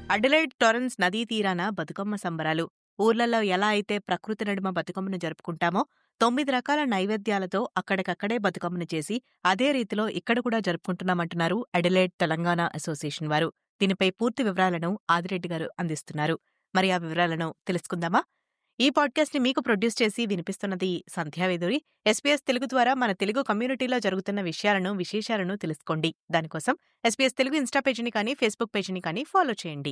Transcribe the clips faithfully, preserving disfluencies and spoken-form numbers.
Adelaide torrents నదీ తీరాన బతుకమ్మ సంబరాలు. ఊర్లలో ఎలా అయితే ప్రకృతి నడుమ బతుకమ్మను జరుపుకుంటామో తొమ్మిది రకాల నైవేద్యాలతో అక్కడికక్కడే బతుకమ్మను చేసి అదే రీతిలో ఇక్కడ కూడా జరుపుకుంటున్నామంటున్నారు అడిలైడ్ తెలంగాణ అసోసియేషన్ వారు. దీనిపై పూర్తి వివరాలను ఆదిరెడ్డి గారు అందిస్తున్నారు. మరి ఆ వివరాలను తెలుసుకుందామా? ఈ పాడ్కాస్ట్ ని మీకు ప్రొడ్యూస్ చేసి వినిపిస్తున్నది సంధ్యావేదూరి. ఎస్పీఎస్ తెలుగు ద్వారా మన తెలుగు కమ్యూనిటీలో జరుగుతున్న విషయాలను విశేషాలను తెలుసుకోండి. దానికోసం ఎస్పీఎస్ తెలుగు ఇన్స్టా పేజీని కానీ ఫేస్బుక్ పేజీని కానీ ఫాలో చేయండి.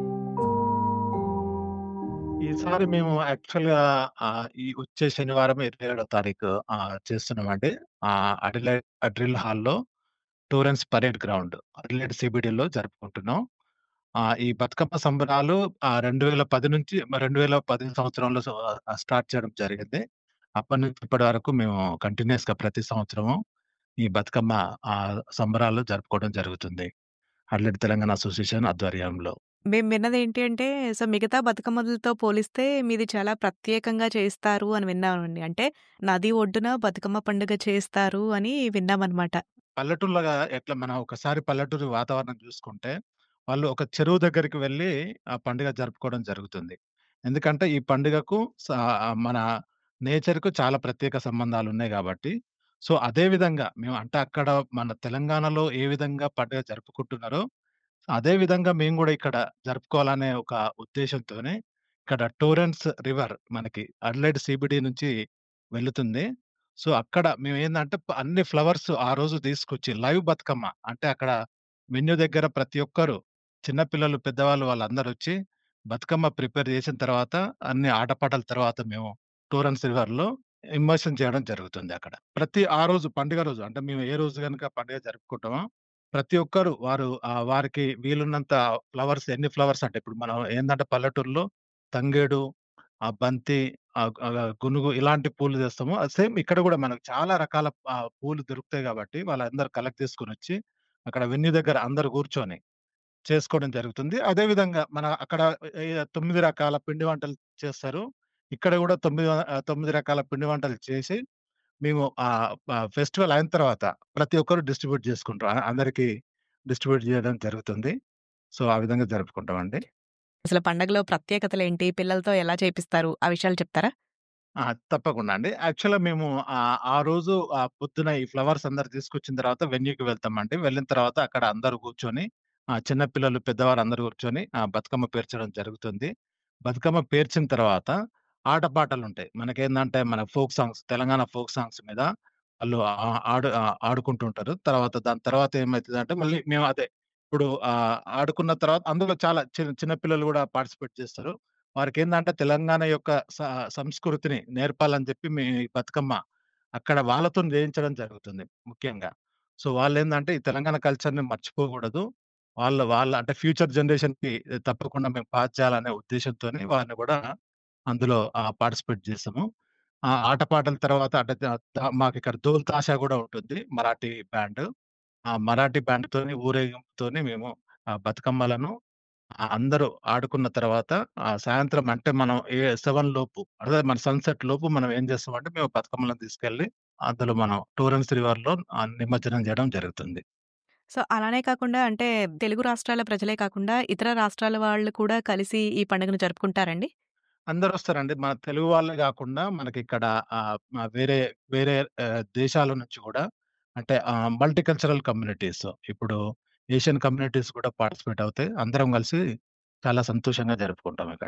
ఈసారి మేము యాక్చువల్‌గా ఆహ్, ఈ వచ్చే శనివారం ఇరవై ఏడవ తారీఖు ఆహ్, చేస్తున్నామండి. ఆహ్, అడిలైడ్ డ్రిల్ హాల్‌లో టూరెన్స్ పరేడ్ గ్రౌండ్ అడిలైడ్ సీబీడీలో జరుపుకుంటున్నాం. ఆహ్, ఈ బతుకమ్మ సంబరాలు ఆహ్, రెండు వేల పది నుంచి రెండు వేల పది సంవత్సరంలో సో ఆహ్, స్టార్ట్ చేయడం జరిగింది. అప్పటి నుంచి ఇప్పటి వరకు మేము కంటిన్యూయస్‌గా ప్రతి సంవత్సరము ఈ బతుకమ్మ ఆహ్, సంబరాలు జరుపుకోవడం జరుగుతుంది. అడిలైడ్ తెలంగాణ అసోసియేషన్ ఆధ్వర్యంలో. మేము విన్నదేంటి అంటే, సో మిగతా బతుకమ్మలతో పోలిస్తే మీది చాలా ప్రత్యేకంగా చేస్తారు అని విన్నామండి. అంటే నది ఒడ్డున బతుకమ్మ పండుగ చేస్తారు అని విన్నామనమాట. పల్లెటూరులోగా ఎట్లా మనం ఒకసారి పల్లెటూరు వాతావరణం చూసుకుంటే, వాళ్ళు ఒక చెరువు దగ్గరికి వెళ్లి ఆ పండుగ జరుపుకోవడం జరుగుతుంది. ఎందుకంటే ఈ పండుగకు సా మన నేచర్‌కు చాలా ప్రత్యేక సంబంధాలున్నాయి గాబట్టి, సో అదే విధంగా మేము అంటే అక్కడ మన తెలంగాణలో ఏ విధంగా పండుగ జరుపుకుంటున్నారో, అదే విధంగా మేము గూడా ఇక్కడ జరుపుకోవాలనే ఒక ఉద్దేశంతోనే ఇక్కడ టోరెన్స్ రివర్ మనకి అడిలైడ్ సీబీడీ నుంచి వెళ్లుతుంది. సో, అక్కడ మేమేందంటే ప అన్ని ఫ్లవర్స్ ఆ రోజు తీసుకొచ్చి లైవ్ బతుకమ్మ అంటే అక్కడ వెన్యూ దగ్గర ప్రతి ఒక్కరు చిన్న పిల్లలు, పెద్దవాళ్ళు వాళ్ళందరొచ్చి బతుకమ్మ ప్రిపేర్ చేసిన తర్వాత అన్ని ఆటపాటల తర్వాత మేము టోరెన్స్ రివర్‌లో ఇమ్మర్షన్ చేయడం జరుగుతుంది అక్కడ. ప్రతి ఆ రోజు పండుగ రోజు అంటే మేము ఏ రోజు గనుక పండుగ జరుపుకుంటామో ప్రతి ఒక్కరు వారు ఆహ్, వారికి వీలున్నంత ఫ్లవర్స్ ఎన్ని ఫ్లవర్స్ అంటే ఇప్పుడు మనం ఏందంటే పల్లెటూరులో తంగేడు, ఆ బంతి, ఆహ్, ఆహ్, గునుగు ఇలాంటి పూలు తెస్తాము. అది సేమ్ ఇక్కడ గూడా మనకు చాలా రకాల ఆహ్, పూలు దొరుకుతాయి గాబట్టి వాళ్ళందరూ కలెక్ట్ చేసుకొనొచ్చి అక్కడ వెన్యూ దగ్గర అందరూ కూర్చొని చేసుకోవడం జరుగుతుంది. అదే విధంగా మన అక్కడ ఏ తొమ్మిది రకాల పిండి వంటలు చేస్తారు. ఇక్కడ గూడా తొమ్మిది ఆహ్, తొమ్మిది రకాల పిండి వంటలు చేసి మేము ఆహ్, ఆహ్, ఫెస్టివల్ అయిన తర్వాత ప్రతి ఒక్కరు డిస్ట్రిబ్యూట్ చేసుకుంటాం. అ అందరికి డిస్ట్రిబ్యూట్ చేయడం జరుగుతుంది. సో, ఆ విధంగా జరుపుకుంటామండి. అసలు పండగలో ప్రత్యేకతలేంటి? పిల్లలతో ఎలా చేపిస్తారు? ఆ విషయాలు చెప్తారా? ఆ! తప్పకుండా అండి. యాక్చువల్‌గా మేము ఆహ్, ఆ రోజు ఆహ్, పొద్దున ఈ ఫ్లవర్స్ అందరూ తీసుకొచ్చిన తర్వాత వెన్యూకి వెళ్తామండి. వెళ్ళిన తర్వాత అక్కడ అందరూ కూర్చొని ఆహ్, చిన్న పిల్లలు, పెద్దవారు అందరూ కూర్చొని ఆహ్, బతుకమ్మ పేర్చడం జరుగుతుంది. బతుకమ్మ పేర్చిన తర్వాత ఆటపాటలుంటాయి. మనకేందంటే మన folk songs Telangana folk songs మీద వాళ్ళు ఆ ఆడు ఆహ్, ఆడుకుంటూ ఉంటారు. తర్వాత దాని తర్వాత ఏమైతదంటే మళ్ళీ మేము అదే ఇప్పుడు ఆహ్, ఆడుకున్న తర్వాత అందులో చాలా చిన్న చిన్న పిల్లలు గూడా పార్టిసిపేట్ చేస్తారు. వారికేందంటే తెలంగాణ యొక్క స సంస్కృతిని నేర్పాలని చెప్పి మీ ఈ బతుకమ్మ అక్కడ వాళ్ళతోని చేయించడం జరుగుతుంది ముఖ్యంగా. సో, వాళ్ళేందంటే ఈ తెలంగాణ కల్చర్‌ని మర్చిపోకూడదు. వాళ్ళ వాళ్ళ అంటే ఫ్యూచర్ జనరేషన్‌కి తప్పకుండా మేము పాస్ చేయాలనే ఉద్దేశ్యంతోని వారిని గూడా అందులో ఆహ్, పార్టిసిపేట్ చేసాము. ఆ ఆటపాటల తర్వాత అంటే త త మాకిక్కడ ధోల్ తాషా గూడా ఉంటుంది. మరాఠీ బ్యాండ్. ఆ మరాఠీ బ్యాండ్‌తోని ఊరేగింపుతోని మేము ఆ బతుకమ్మలను ఆ! అందరూ ఆడుకున్న తర్వాత ఆహ్, సాయంత్రం అంటే మనం ఏ ఏడు లోపు అదే మన సన్‌సెట్ లోపు మనం ఏం చేస్తామంటే మేము బతుకమ్మలను తీసుకెళ్ళి అందులో మనం టోరెన్స్ రివర్‌లో ఆహ్, నిమజ్జనం చేయడం జరుగుతుంది. సో, అలానే కాకుండా అంటే తెలుగు రాష్ట్రాల ప్రజలే కాకుండా ఇతర రాష్ట్రాల వాళ్ళు కూడా కలిసి ఈ పండుగను జరుపుకుంటారండి? అందరొస్తారండి. మన తెలుగు వాళ్ళే గాకుండా మనకిక్కడ ఆహ్, మ వేరే వేరే ఆహ్, దేశాల నుంచి గూడా అంటే ఆహ్, మల్టీ కల్చరల్ కమ్యూనిటీస్ ఇప్పుడు ఏషియన్ కమ్యూనిటీస్ కూడా పార్టిసిపేట్ అవుతాయి. అందరం కలిసి చాలా సంతోషంగా జరుపుకుంటాం ఇక్కడ.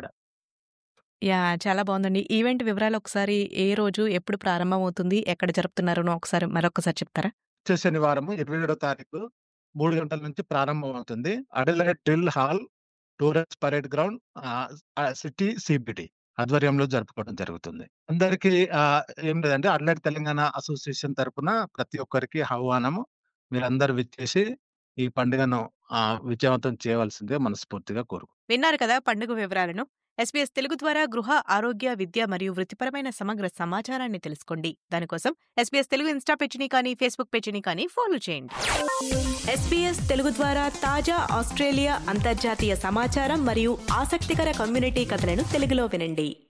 యాహ్! చాలా బావుందండి. ఈవెంట్ వివరాలు ఒకసారి ఏ రోజు, ఎప్పుడు ప్రారంభమవుతుంది, ఎక్కడ జరుపుతున్నారనో ఒకసారి మరొక్కసారి చెప్తారా? వచ్చే శనివారము ఇరవై ఏడవ తారీఖు మూడు గంటల నుంచి ప్రారంభమవుతుంది. Adelaide drill hall, Torrens parade ground ఆహ్, ఆహ్, సిటీ సీబీడీ ఆధ్వర్యంలో జరుపుకోవడం జరుగుతుంది. అందరికీ ఆహ్, ఏం లేదంటే అడిలైడ్ తెలంగాణ అసోసియేషన్ తరపున ప్రతి ఒక్కరికి ఆహ్వానము. మీరందరూ విచ్చేసి ఈ పండుగను ఆహ్, విజయవంతం చేయవలసిందిగా మనస్ఫూర్తిగా కోరుకుంటున్నాను. విన్నారు కదా పండుగ వివరాలను. ఎస్బీఎస్ తెలుగు ద్వారా గృహ, ఆరోగ్య, విద్య మరియు వృత్తిపరమైన సమగ్ర సమాచారాన్ని తెలుసుకోండి. దానికోసం ఎస్బీఎస్ తెలుగు ఇన్స్టా పేజీని కానీ, ఫేస్బుక్ పేజీని కానీ ఫాలో చేయండి. ఎస్బీఎస్ తెలుగు ద్వారా తాజా ఆస్ట్రేలియా, అంతర్జాతీయ సమాచారం మరియు ఆసక్తికర కమ్యూనిటీ కథలను తెలుగులో వినండి.